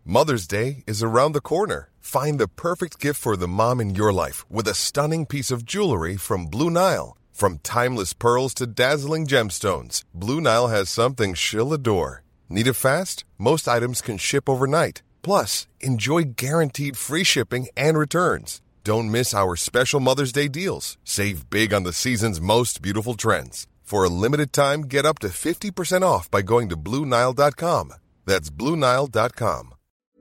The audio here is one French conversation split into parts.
Mother's Day is around the corner. Find the perfect gift for the mom in your life with a stunning piece of jewelry from Blue Nile. From timeless pearls to dazzling gemstones, Blue Nile has something she'll adore. Need it fast? Most items can ship overnight. Plus, enjoy guaranteed free shipping and returns. Don't miss our special Mother's Day deals. Save big on the season's most beautiful trends. For a limited time, get up to 50% off by going to BlueNile.com. That's BlueNile.com.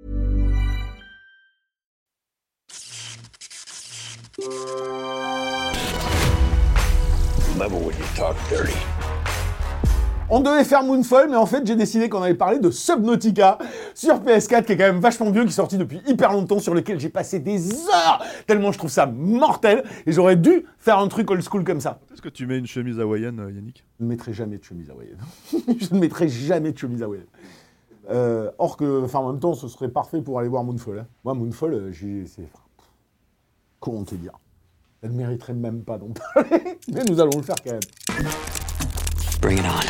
Never when you talk dirty. On devait faire Moonfall, mais en fait, j'ai décidé qu'on allait parler de Subnautica sur PS4, qui est quand même vachement vieux, qui est sorti depuis hyper longtemps, sur lequel j'ai passé des heures, tellement je trouve ça mortel, et j'aurais dû faire un truc old school comme ça. Est-ce que tu mets une chemise hawaïenne, Yannick ? Je ne mettrai jamais de chemise hawaïenne. Je ne mettrai jamais de chemise hawaïenne. Or que, enfin, en même temps, ce serait parfait pour aller voir Moonfall. Hein. Moi, Moonfall, c'est... Comment te dire ? Elle ne mériterait même pas d'en parler, mais nous allons le faire quand même. Bring it on.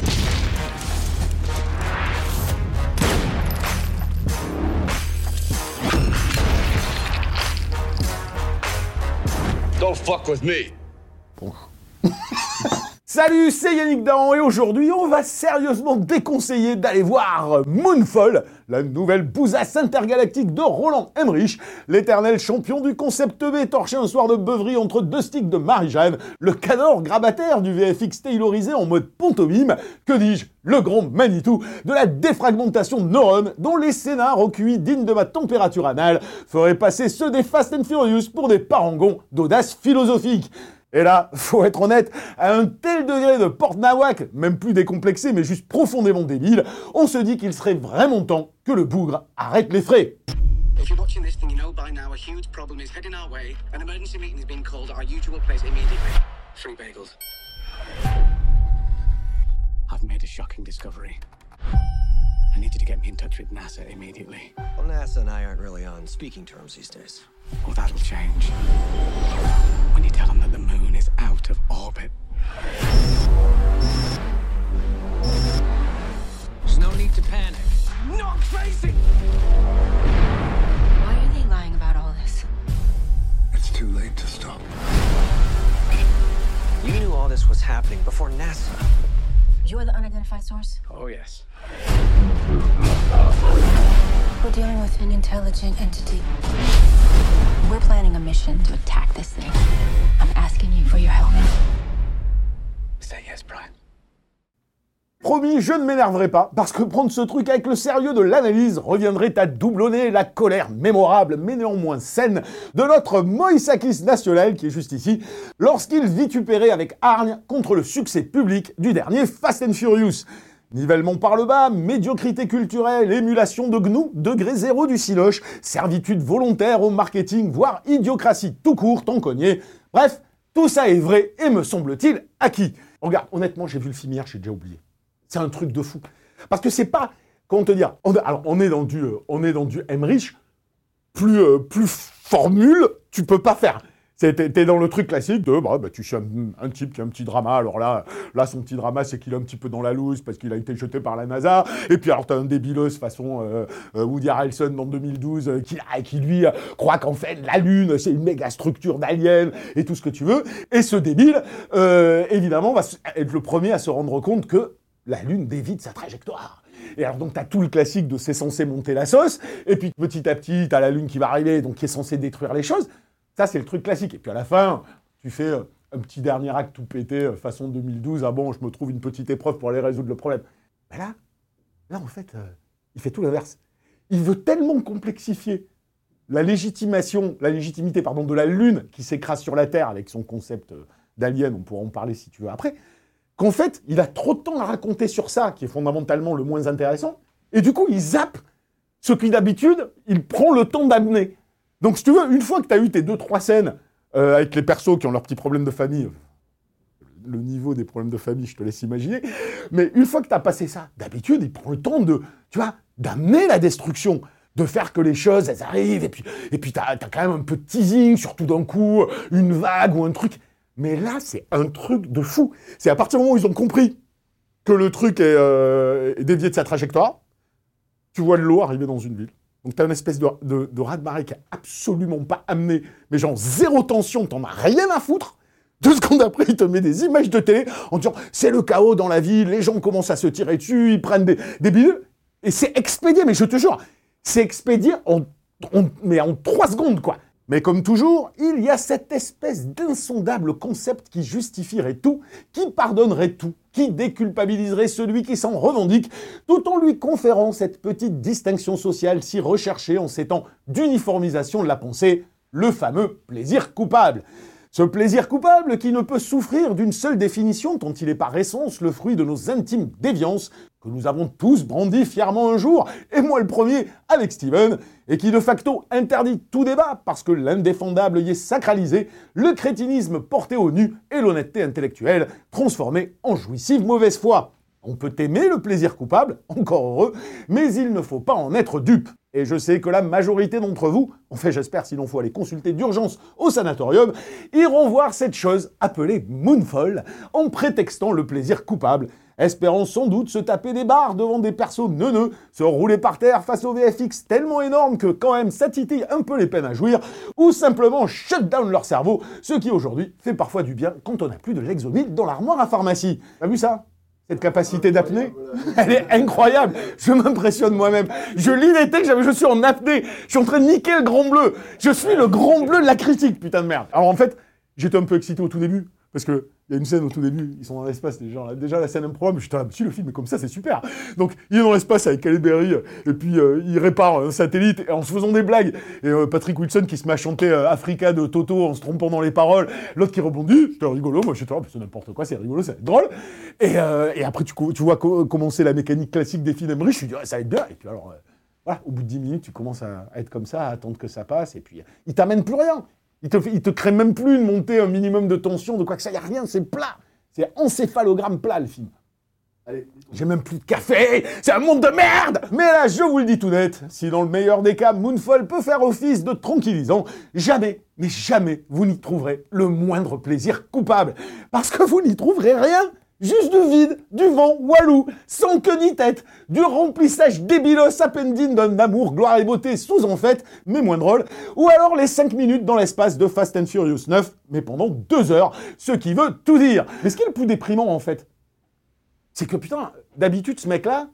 Don't fuck with me. Bon. Salut, c'est Yannick Dahan et aujourd'hui, on va sérieusement déconseiller d'aller voir Moonfall, la nouvelle bousasse intergalactique de Roland Emmerich, l'éternel champion du concept B torché un soir de beuverie entre deux sticks de Marie-Jeanne, le cador grabataire du VFX taylorisé en mode pantomime, que dis-je, le grand Manitou de la défragmentation de neurones dont les scénars au QI dignes de ma température anale feraient passer ceux des Fast and Furious pour des parangons d'audace philosophique. Et là, faut être honnête, à un tel degré de porte-nawak, même plus décomplexé mais juste profondément débile, on se dit qu'il serait vraiment temps que le bougre arrête les frais. If you're watching this thing, you know by now a huge problem is heading our way. An emergency meeting is being called at our usual place immediately. Free bagels. I've made a shocking discovery. I need you to get me in touch with NASA immediately. Well, NASA and I aren't really on speaking terms these days. Well, that'll change. When you tell them that the moon is out of orbit. There's no need to panic. I'm not crazy! Why are they lying about all this? It's too late to stop. You knew all this was happening before NASA. You're the unidentified source? Oh, yes. We're dealing with an intelligent entity. We're planning a mission to attack this thing. I'm asking you for your help. Say yes, Brian. Promis, je ne m'énerverai pas, parce que prendre ce truc avec le sérieux de l'analyse reviendrait à doublonner la colère mémorable, mais néanmoins saine, de notre Moïsakis national, qui est juste ici, lorsqu'il vitupérait avec hargne contre le succès public du dernier Fast and Furious. Nivellement par le bas, médiocrité culturelle, émulation de GNU, degré zéro du siloche, servitude volontaire au marketing, voire idiocratie tout court, tant cogné. Bref, tout ça est vrai et me semble-t-il acquis. Regarde, honnêtement, j'ai vu le film hier, j'ai déjà oublié. C'est un truc de fou. Parce que c'est pas, comment te dire, on est dans du Emmerich, plus formule, tu peux pas faire. T'es dans le truc classique de, tu suis un type qui a un petit drama, alors là, son petit drama, c'est qu'il est un petit peu dans la loose parce qu'il a été jeté par la NASA, et puis alors t'as un débilos façon Woody Harrelson dans 2012, qui lui croit qu'en fait, la Lune, c'est une méga structure d'aliens, et tout ce que tu veux, et ce débile, évidemment, va être le premier à se rendre compte que la Lune dévie de sa trajectoire. Et alors donc t'as tout le classique de c'est censé monter la sauce, et puis petit à petit, t'as la Lune qui va arriver, donc qui est censée détruire les choses. Ça, c'est le truc classique. Et puis à la fin, tu fais un petit dernier acte tout pété, façon 2012. Ah bon, je me trouve une petite épreuve pour aller résoudre le problème. Mais là en fait, il fait tout l'inverse. Il veut tellement complexifier la légitimité de la Lune qui s'écrase sur la Terre avec son concept d'alien, on pourra en parler si tu veux après, qu'en fait, il a trop de temps à raconter sur ça, qui est fondamentalement le moins intéressant, et du coup, il zappe ce qui d'habitude, il prend le temps d'amener. Donc, si tu veux, une fois que tu as eu tes 2-3 scènes avec les persos qui ont leurs petits problèmes de famille, le niveau des problèmes de famille, je te laisse imaginer, mais une fois que tu as passé ça, d'habitude, il prend le temps d'amener la destruction, de faire que les choses, elles arrivent, et puis tu as quand même un peu de teasing, surtout d'un coup, une vague ou un truc. Mais là, c'est un truc de fou. C'est à partir du moment où ils ont compris que le truc est dévié de sa trajectoire, tu vois de l'eau arriver dans une ville. Donc t'as une espèce de raz-de-marée qui est absolument pas amené, mais genre zéro tension, t'en as rien à foutre. 2 secondes après, il te met des images de télé en disant « c'est le chaos dans la ville, les gens commencent à se tirer dessus, ils prennent des bidules. » Et c'est expédié, mais je te jure, c'est expédié en 3 secondes, quoi. Mais comme toujours, il y a cette espèce d'insondable concept qui justifierait tout, qui pardonnerait tout, qui déculpabiliserait celui qui s'en revendique, tout en lui conférant cette petite distinction sociale si recherchée en ces temps d'uniformisation de la pensée, le fameux plaisir coupable. Ce plaisir coupable qui ne peut souffrir d'une seule définition tant il est par essence le fruit de nos intimes déviances que nous avons tous brandi fièrement un jour, et moi le premier avec Steven, et qui de facto interdit tout débat parce que l'indéfendable y est sacralisé, le crétinisme porté au nu et l'honnêteté intellectuelle transformée en jouissive mauvaise foi. On peut aimer le plaisir coupable, encore heureux, mais il ne faut pas en être dupe. Et je sais que la majorité d'entre vous, en fait j'espère s'il en faut aller consulter d'urgence au sanatorium, iront voir cette chose appelée Moonfall en prétextant le plaisir coupable, espérant sans doute se taper des barres devant des persos neuneux, se rouler par terre face au VFX tellement énorme que quand même ça titille un peu les peines à jouir, ou simplement shut down leur cerveau, ce qui aujourd'hui fait parfois du bien quand on n'a plus de Lexomil dans l'armoire à pharmacie. T'as vu ça ? Cette capacité d'apnée, elle est incroyable. Je m'impressionne moi-même. Je lis les textes, je suis en apnée. Je suis en train de niquer le grand bleu. Je suis le grand bleu de la critique, putain de merde. Alors en fait, j'étais un peu excité au tout début. Parce qu'il y a une scène au tout début, ils sont dans l'espace, les gens, là, déjà la scène improbable, je suis si le film est comme ça, c'est super. Donc il est dans l'espace avec Halle Berry, et puis il répare un satellite et en se faisant des blagues. Et Patrick Wilson qui se met à chanter Africa de Toto en se trompant dans les paroles, l'autre qui rebondit, c'est rigolo, moi je suis là, c'est n'importe quoi, c'est rigolo, c'est drôle. Et après tu vois commencer la mécanique classique des films Emmerich, je me dis, ouais, ça va être bien. Et puis alors, voilà, au bout de 10 minutes, tu commences à être comme ça, à attendre que ça passe, et puis il t'amène plus rien. Il te crée même plus une montée, un minimum de tension, de quoi que ça, il n'y a rien, c'est plat. C'est encéphalogramme plat, le film. Allez, j'ai même plus de café, c'est un monde de merde. Mais là, je vous le dis tout net, si dans le meilleur des cas, Moonfall peut faire office de tranquillisant, jamais, mais jamais, vous n'y trouverez le moindre plaisir coupable. Parce que vous n'y trouverez rien. Juste du vide, du vent, walou, sans queue ni tête, du remplissage débilos appendine d'un amour, gloire et beauté sous en fait, mais moins drôle, ou alors les 5 minutes dans l'espace de Fast and Furious 9, mais pendant 2 heures, ce qui veut tout dire. Mais ce qui est le plus déprimant en fait, c'est que putain, d'habitude ce mec-là,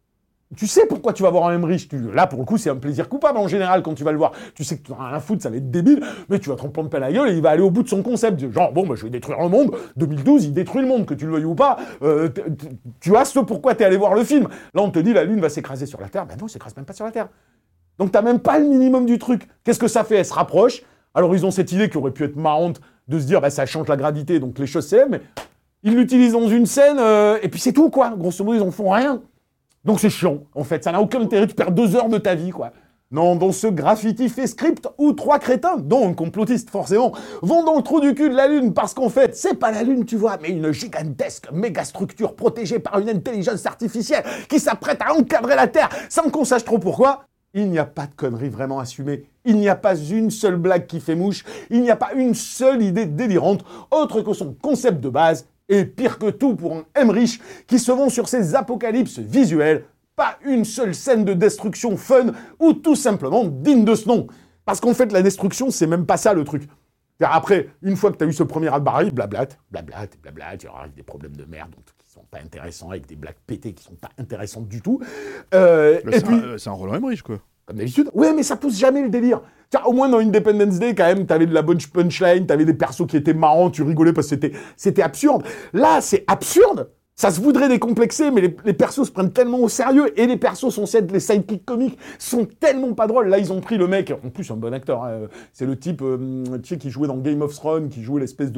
tu sais pourquoi tu vas voir un Emmerich. Là, pour le coup, c'est un plaisir coupable en général quand tu vas le voir. Tu sais que tu n'as rien à foutre, ça va être débile, mais tu vas te prendre plein la gueule et il va aller au bout de son concept. Genre, bon, bah, je vais détruire le monde. 2012, il détruit le monde, que tu le veuilles ou pas. Tu as ce pourquoi tu es allé voir le film. Là, on te dit la Lune va s'écraser sur la Terre. Ben non, elle s'écrase même pas sur la Terre. Donc, t'as même pas le minimum du truc. Qu'est-ce que ça fait ? Elle se rapproche. Alors, ils ont cette idée qui aurait pu être marrante de se dire, bah, ça change la gravité, donc les choses c'est, mais ils l'utilisent dans une scène et puis c'est tout, quoi. Grosso modo, ils en font rien. Donc c'est chiant, en fait, ça n'a aucun intérêt, tu perds 2 heures de ta vie, quoi. Non, dans ce graffiti fait script où 3 crétins, dont un complotiste forcément, vont dans le trou du cul de la Lune parce qu'en fait, c'est pas la Lune, tu vois, mais une gigantesque mégastructure protégée par une intelligence artificielle qui s'apprête à encadrer la Terre sans qu'on sache trop pourquoi. Il n'y a pas de connerie vraiment assumée, il n'y a pas une seule blague qui fait mouche, il n'y a pas une seule idée délirante autre que son concept de base. Et pire que tout pour un Emmerich qui se vend sur ses apocalypses visuels, pas une seule scène de destruction fun ou tout simplement digne de ce nom. Parce qu'en fait, la destruction, c'est même pas ça le truc. Après, une fois que tu as eu ce premier raz-de-marée, blablate, il y aura des problèmes de merde qui sont pas intéressants, avec des blagues pétées qui sont pas intéressantes du tout. C'est un Roland Emmerich, quoi. Comme d'habitude. Ouais, mais ça pousse jamais le délire. Tiens, au moins dans Independence Day, quand même, t'avais de la bonne punchline, t'avais des persos qui étaient marrants, tu rigolais parce que c'était absurde. Là, c'est absurde. Ça se voudrait décomplexer, mais les persos se prennent tellement au sérieux, et les persos sont les sidekicks comiques sont tellement pas drôles. Là, ils ont pris le mec, en plus, un bon acteur, hein, c'est le type, tu sais, qui jouait dans Game of Thrones, qui jouait l'espèce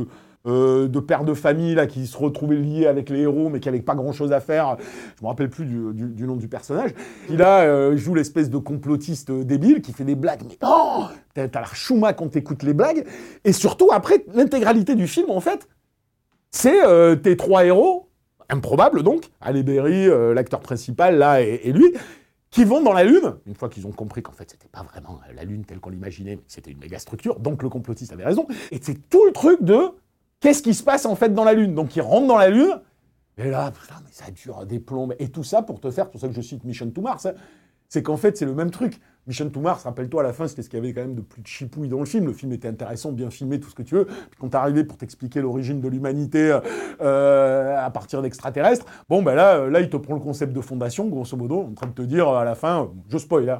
de père de famille, là, qui se retrouvait lié avec les héros, mais qui avait pas grand-chose à faire. Je me rappelle plus du nom du personnage. Il joue l'espèce de complotiste débile, qui fait des blagues, mais oh, t'as la chouma quand t'écoutes les blagues, et surtout, après, l'intégralité du film, en fait, c'est tes 3 héros, improbable donc, Halle Berry, l'acteur principal là et lui, qui vont dans la Lune, une fois qu'ils ont compris qu'en fait c'était pas vraiment la Lune telle qu'on l'imaginait, mais c'était une méga structure, donc le complotiste avait raison, et c'est tout le truc de qu'est-ce qui se passe en fait dans la Lune. Donc ils rentrent dans la Lune, et là, putain, mais ça dure des plombes, et tout ça pour te faire, pour ça que je cite Mission to Mars, hein, c'est qu'en fait c'est le même truc. Mission to Mars, rappelle-toi, à la fin, c'était ce qu'il y avait quand même de plus de chipouille dans le film. Le film était intéressant, bien filmé, tout ce que tu veux. Puis quand t'es arrivé pour t'expliquer l'origine de l'humanité à partir d'extraterrestres, bon, ben là, il te prend le concept de fondation, grosso modo, en train de te dire à la fin, je spoil,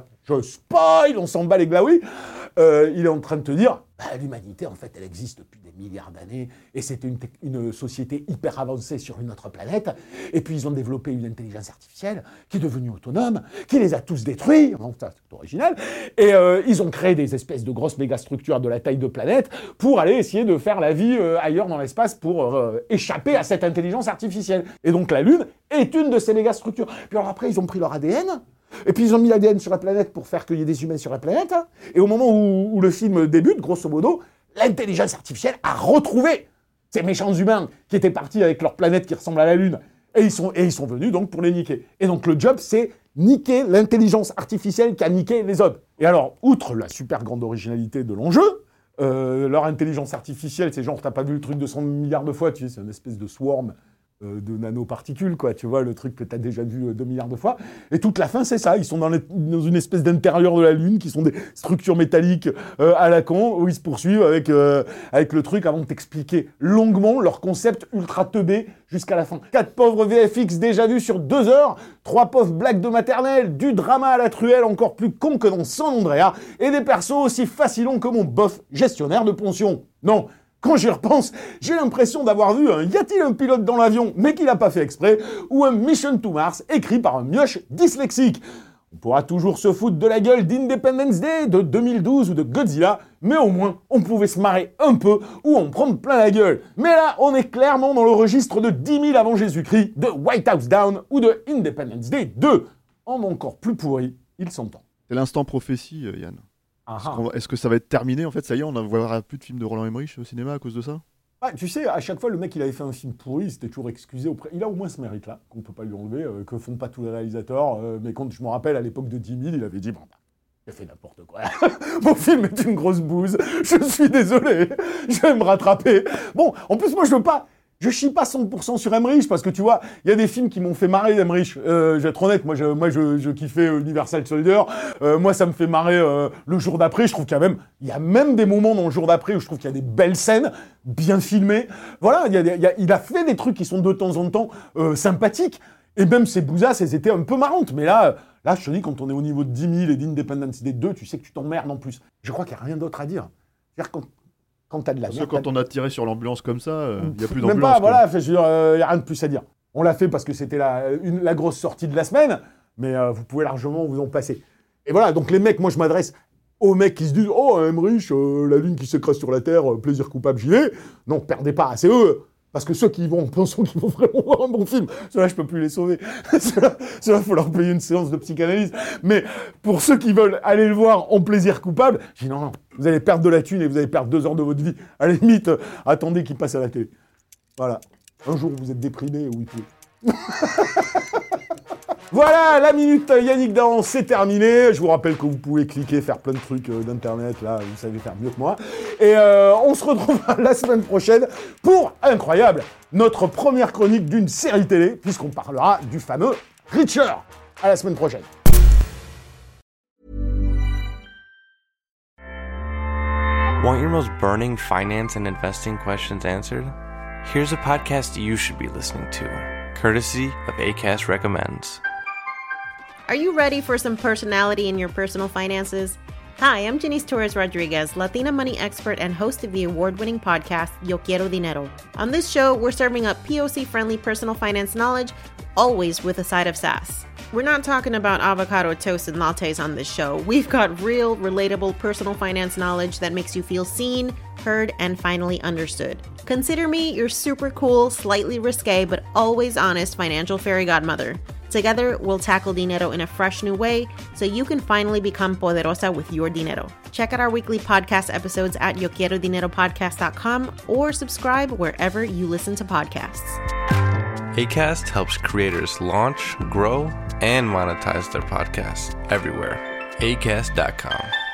on s'en bat les glaouis, il est en train de te dire, l'humanité, en fait, elle existe depuis des milliards d'années, et c'était une société hyper avancée sur une autre planète, et puis ils ont développé une intelligence artificielle qui est devenue autonome, qui les a tous détruits, bon, ça c'est original, et ils ont créé des espèces de grosses mégastructures de la taille de planète pour aller essayer de faire la vie ailleurs dans l'espace pour échapper à cette intelligence artificielle. Et donc la Lune est une de ces mégastructures. Puis alors après, ils ont pris leur ADN, et puis ils ont mis l'ADN sur la planète pour faire qu'il y ait des humains sur la planète, hein. Et au moment où le film débute, grosso modo, l'intelligence artificielle a retrouvé ces méchants humains qui étaient partis avec leur planète qui ressemble à la Lune, et ils sont venus donc pour les niquer. Et donc le job, c'est niquer l'intelligence artificielle qui a niqué les autres. Et alors, outre la super grande originalité de l'enjeu, leur intelligence artificielle, c'est genre, t'as pas vu le truc 200 milliards de fois, tu sais, c'est une espèce de swarm de nanoparticules, quoi, tu vois, le truc que t'as déjà vu 2 milliards de fois. Et toute la fin, c'est ça, ils sont dans une espèce d'intérieur de la Lune, qui sont des structures métalliques à la con, où ils se poursuivent avec le truc avant de t'expliquer longuement leur concept ultra teubé jusqu'à la fin. 4 pauvres VFX déjà vus sur 2 heures, 3 pauvres blagues de maternelle, du drama à la truelle encore plus con que dans San Andreas, et des persos aussi facilons que mon bof gestionnaire de pension. Non, quand j'y repense, j'ai l'impression d'avoir vu un « Y a-t-il un pilote dans l'avion ?» mais qu'il n'a pas fait exprès, ou un Mission to Mars écrit par un mioche dyslexique. On pourra toujours se foutre de la gueule d'Independence Day, de 2012 ou de Godzilla, mais au moins, on pouvait se marrer un peu ou en prendre plein la gueule. Mais là, on est clairement dans le registre de 10 000 avant Jésus-Christ, de White House Down ou de Independence Day 2. En encore plus pourri, il s'entend. C'est l'instant prophétie, Yann. Est-ce que ça va être terminé, en fait? Ça y est, on ne verra plus de films de Roland Emmerich au cinéma à cause de ça? Ah, tu sais, à chaque fois, le mec, il avait fait un film pourri, il s'était toujours excusé auprès... Il a au moins ce mérite-là, qu'on ne peut pas lui enlever, que font pas tous les réalisateurs. Mais quand je me rappelle, à l'époque de 10 000, il avait dit, bon, j'ai fait n'importe quoi. Mon film est une grosse bouse. Je suis désolé. Je vais me rattraper. Bon, en plus, moi, je chie pas 100% sur Emmerich, parce que tu vois, il y a des films qui m'ont fait marrer d'Emmerich. Je vais être honnête, moi je kiffais Universal Soldier. Moi, ça me fait marrer Le Jour d'après. Je trouve qu'il y a même des moments dans Le Jour d'après où je trouve qu'il y a des belles scènes, bien filmées. Voilà, il a fait des trucs qui sont de temps en temps sympathiques. Et même ces bousasses, elles étaient un peu marrantes. Mais là, je te dis, quand on est au niveau de 10 000 et d'Independence Day 2, tu sais que tu t'emmerdes en plus. Je crois qu'il n'y a rien d'autre à dire. C'est-à-dire quand t'as de la Parce merde, que quand on a tiré sur l'ambulance comme ça, il n'y a plus même d'ambulance. pas, voilà, il n'y a rien de plus à dire. On l'a fait parce que c'était la grosse sortie de la semaine, mais vous pouvez largement vous en passer. Et voilà, donc les mecs, moi je m'adresse aux mecs qui se disent « Oh, Emmerich, la lune qui s'écrase sur la Terre, plaisir coupable, j'y vais ». Non, perdez pas, c'est eux. Parce que ceux qui vont, pensons qu'ils vont vraiment voir un bon film, ceux-là, je peux plus les sauver. Ceux-là, faut leur payer une séance de psychanalyse. Mais pour ceux qui veulent aller le voir en plaisir coupable, je dis non, vous allez perdre de la thune et vous allez perdre 2 heures de votre vie. À la limite, attendez qu'il passe à la télé. Voilà. Un jour, vous êtes déprimé, oui, plus. Voilà, la minute Yannick Dahan, c'est terminé. Je vous rappelle que vous pouvez cliquer, faire plein de trucs d'internet, là, vous savez faire mieux que moi. Et on se retrouve la semaine prochaine pour, incroyable, notre première chronique d'une série télé, puisqu'on parlera du fameux Reacher. À la semaine prochaine. Want your most burning finance and investing questions answered? Here's a podcast you should be listening to, courtesy of Acast Recommends. Are you ready for some personality in your personal finances? Hi, I'm Janice Torres Rodriguez, Latina money expert and host of the award-winning podcast, Yo Quiero Dinero. On this show, we're serving up POC-friendly personal finance knowledge, always with a side of sass. We're not talking about avocado toast and lattes on this show. We've got real, relatable personal finance knowledge that makes you feel seen, heard, and finally understood. Consider me your super cool, slightly risque, but always honest financial fairy godmother. Together, we'll tackle dinero in a fresh new way so you can finally become poderosa with your dinero. Check out our weekly podcast episodes at yoquierodineropodcast.com or subscribe wherever you listen to podcasts. Acast helps creators launch, grow, and monetize their podcasts everywhere. Acast.com.